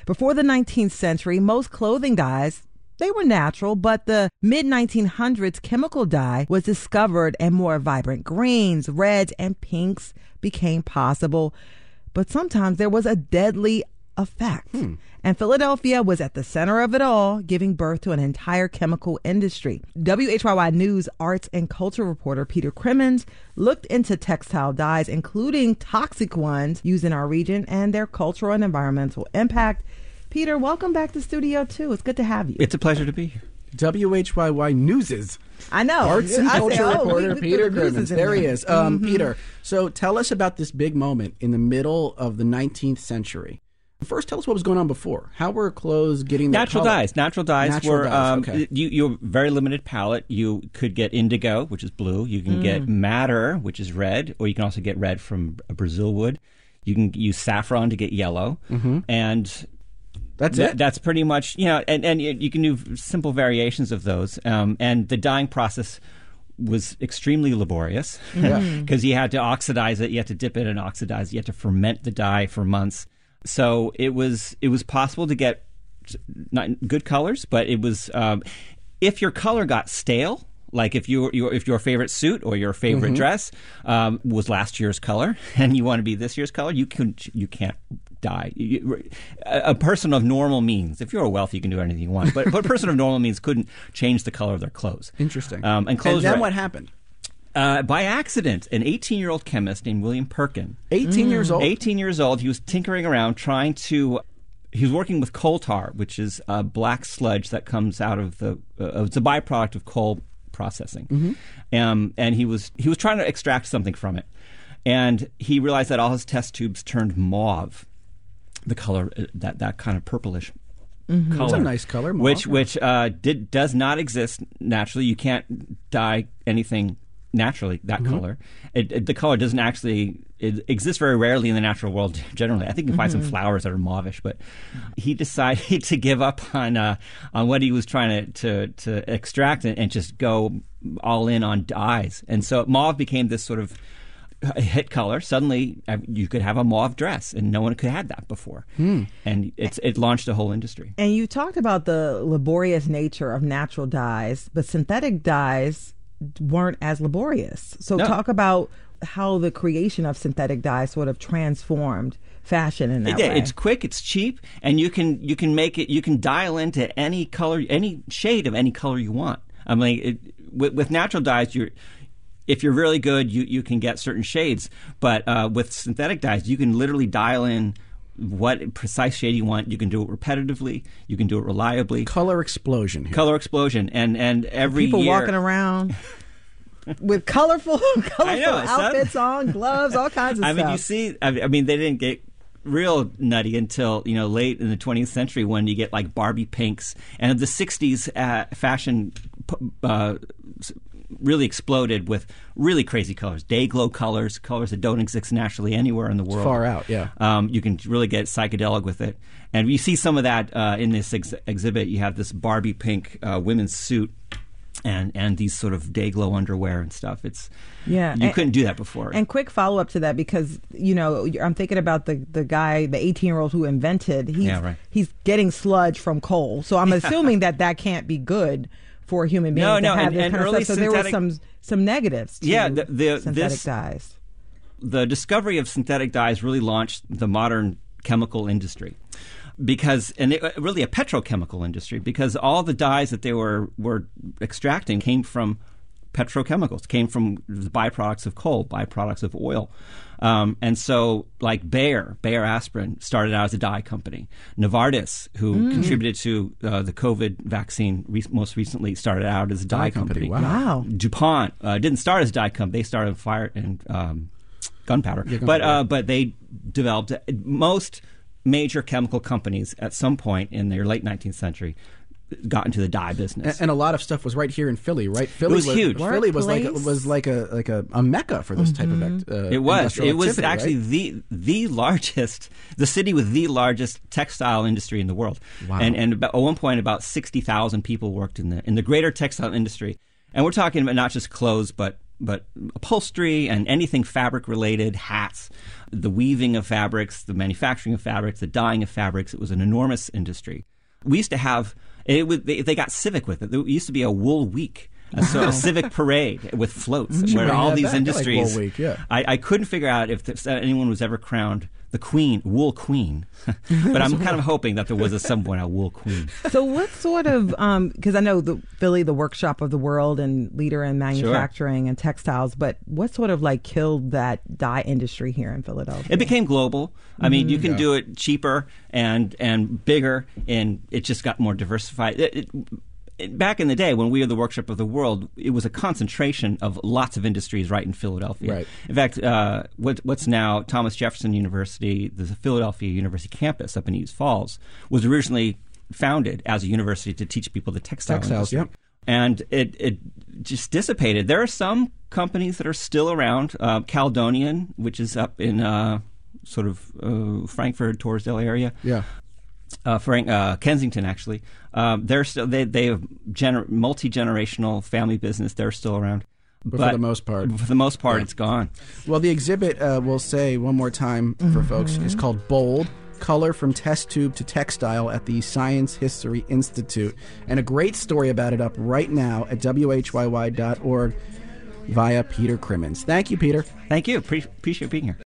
Before the 19th century, most clothing dyes, they were natural, but the mid-1900s chemical dye was discovered and more vibrant greens, reds, and pinks became possible. But sometimes there was a deadly effect. And Philadelphia was at the center of it all, giving birth to an entire chemical industry. WHYY News arts and culture reporter Peter Crimmins looked into textile dyes, including toxic ones used in our region, and their cultural and environmental impact. Peter, welcome back to Studio 2. It's good to have you. It's a pleasure to be here. WHYY News's I know. arts and culture reporter Peter Crimmins. There he is. Peter, so tell us about this big moment in the middle of the 19th century. First, tell us what was going on before. How were clothes getting their Natural color? dyes. Natural dyes were okay. you have very limited palette. You could get indigo, which is blue. You can get madder, which is red, or you can also get red from Brazil wood. You can use saffron to get yellow, and that's it. That's pretty much, and you can do simple variations of those. And the dyeing process was extremely laborious because you had to oxidize it, you had to dip it and oxidize it, you had to ferment the dye for months. So it was possible to get not good colors, but it was if your color got stale, like if your favorite suit or your favorite dress was last year's color and you want to be this year's color, you can't dye. A person of normal means, if you're wealthy, you can do anything you want, but a person of normal means couldn't change the color of their clothes. Interesting. And then what happened? By accident, an 18-year-old chemist named William Perkin. 18 years old? 18 years old. He was tinkering around he was working with coal tar, which is a black sludge that comes out of it's a byproduct of coal processing. And he was trying to extract something from it. And he realized that all his test tubes turned mauve, the color, that kind of purplish color. That's a nice color, mauve. Which does not exist naturally. You can't dye anything naturally that color. The color doesn't actually it exists very rarely in the natural world generally. I think you can find some flowers that are mauvish, but he decided to give up on what he was trying to extract and just go all in on dyes. And so mauve became this sort of a hit color. Suddenly you could have a mauve dress and no one could have that before. And it launched a whole industry. And you talked about the laborious nature of natural dyes, but synthetic dyes weren't as laborious. So talk about how the creation of synthetic dyes sort of transformed fashion in that way. It's quick, it's cheap, and you can make it. You can dial into any color, any shade of any color you want. I mean, with natural dyes, if you're really good, you can get certain shades. But with synthetic dyes, you can literally dial in what precise shade you want. You can do it repetitively. You can do it reliably. Color explosion here. Color explosion. And every people year, walking around with colorful outfits on, gloves, all kinds of stuff. I mean, you see, they didn't get real nutty until late in the 20th century when you get like Barbie pinks. And the 60s fashion really exploded with really crazy colors, day glow colors that don't exist naturally anywhere in the world. Far out, yeah. You can really get psychedelic with it. And you see some of that in this exhibit. You have this Barbie pink women's suit and these sort of day glow underwear and stuff. You couldn't do that before. And quick follow up to that, because I'm thinking about the guy, the 18-year-old who invented. He's getting sludge from coal, so I'm assuming that can't be good for a human being to have this kind of stuff. So there were some negatives to synthetic dyes. The discovery of synthetic dyes really launched the modern chemical industry. Really a petrochemical industry, because all the dyes that they were extracting came from petrochemicals, came from the byproducts of coal, byproducts of oil. And so like Bayer Aspirin started out as a dye company. Novartis, who contributed to the COVID vaccine most recently, started out as a dye company. Wow. DuPont didn't start as a dye company. They started fire and gunpowder. But they developed most major chemical companies at some point in their late 19th century got into the dye business, and a lot of stuff was right here in Philly. Right, Philly was huge. Philly was like a mecca for this type of it was. It was actually right? the largest, the city with the largest textile industry in the world. Wow. And at one point, about 60,000 people worked in the greater textile industry. And we're talking about not just clothes, but upholstery and anything fabric-related, hats, the weaving of fabrics, the manufacturing of fabrics, the dyeing of fabrics. It was an enormous industry. We used to have they got civic with it. There used to be a wool week. So a civic parade with floats where all these industries. Like Wool Week, yeah. I couldn't figure out if anyone was ever crowned the queen, wool queen, but I'm kind of hoping that there was at some point a wool queen. So what sort of, because I know Philly, the workshop of the world and leader in manufacturing and textiles, but what sort of like killed that dye industry here in Philadelphia? It became global. I mean, you can do it cheaper and bigger, and it just got more diversified. Back in the day, when we were the workshop of the world, it was a concentration of lots of industries right in Philadelphia. Right. In fact, what's now Thomas Jefferson University, the Philadelphia University campus up in East Falls, was originally founded as a university to teach people the textile industry. Yep. And it just dissipated. There are some companies that are still around. Caledonian, which is up in Frankfurt, Torresdale area. Yeah. Kensington, actually. They're still they have multi-generational family business. They're still around, but for the most part, it's gone. Well, the exhibit, we'll say one more time for folks, is called Bold: Color from Test Tube to Textile at the Science History Institute, and a great story about it up right now at whyy.org via Peter Crimmins. Thank you, Peter. Thank you. Appreciate being here.